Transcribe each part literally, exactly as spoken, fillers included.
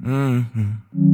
Mm-hmm.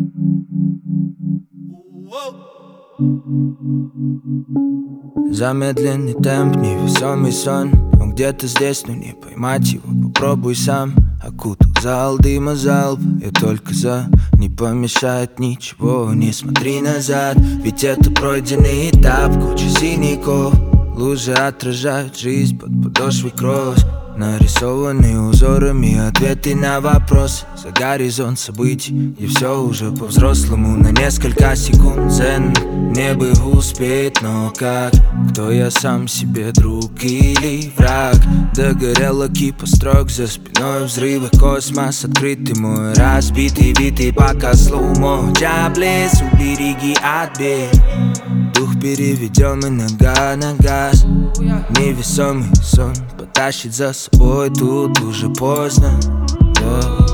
Замедленный темп, невесомый сон. Он где-то здесь, но не поймать его. Попробуй сам. Окутал зал дыма залп. Я только за, не помешает ничего. Не смотри назад, ведь это пройденный этап. Куча синяков, лужи отражают жизнь под подошвой кросс. Нарисованные узорами ответы на вопросы. За горизонт событий, где все уже по-взрослому. На несколько секунд цен мне бы успеть, но как? Кто я сам себе, друг или враг? Догорела кипа строк, за спиной взрывы, космос открытый мой. Разбитый вид и пока слоумо. Джаблес, убереги от бед. Дух переведем и нога на газ. Невесомый сон потащит за собой, тут уже поздно. yeah,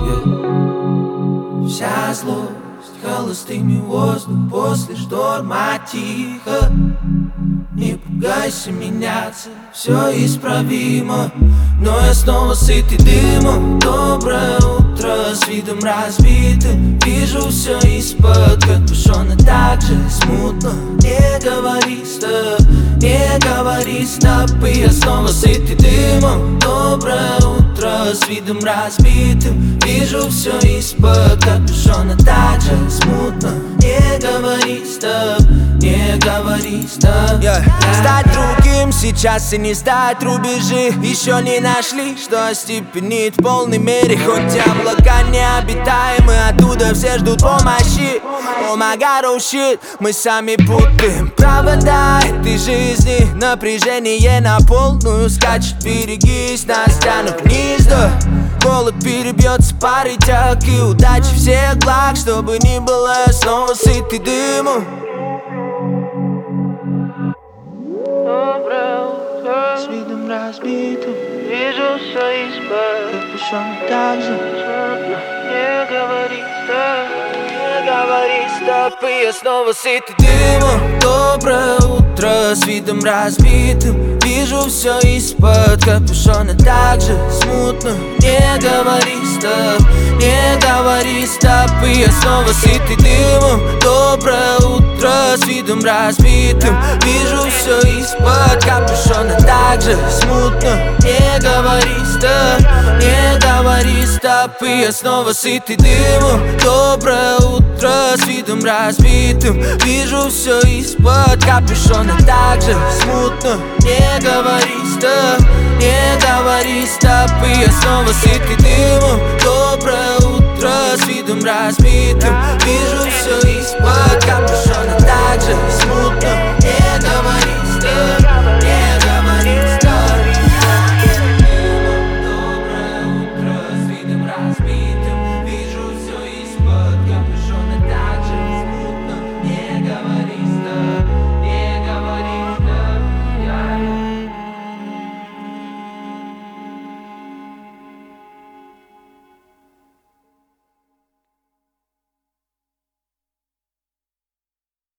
yeah. Вся злость холостыми воздух после шторма тихо. Не пугайся меняться, все исправимо. Но я снова сытый дымом. Доброе утро с видом разбитым. Вижу все из-под капюшона так же смутно. Не говори стоп, не говори стоп. И я снова сытый дымом. Доброе утро с видом разбитым. Вижу все из-под капюшона так же смутно. Не говори стоп, не говори стоп. yeah. Стать другим сейчас и не стать рубежи. Еще не нашли, что остепенит в полной мере. Хоть облака необитаемы, оттуда все ждут помощи. Oh my god, oh shit, мы сами путаем провода этой жизни. Напряжение на полную скачет, берегись, нас тянут вниз, да. Голод перебьется парой тяг и удачи всех благ. Чтобы ни было, я снова сытый дымом. Доброе утро с видом разбитым. Вижу все из-под капюшона так же смутно. Не говори стоп, не говори стоп. И я снова сытый дымом. Доброе утро с видом разбитым. Вижу все из-под капюшона так же смутно. Не говори стоп, не говори стоп. И я снова сытый дымом. Доброе утро с видом разбитым. Вижу все из-под капюшона так же смутно. Не говори стоп, не говори стоп. И я снова сытый дымом. Доброе утро с видом разбитым. Вижу все из-под капюшона так же смутно. Не говори стоп, не говори стоп. И я снова сытый дымом. Доброе утро с видом разбитым. Вижу все из-под капюшона.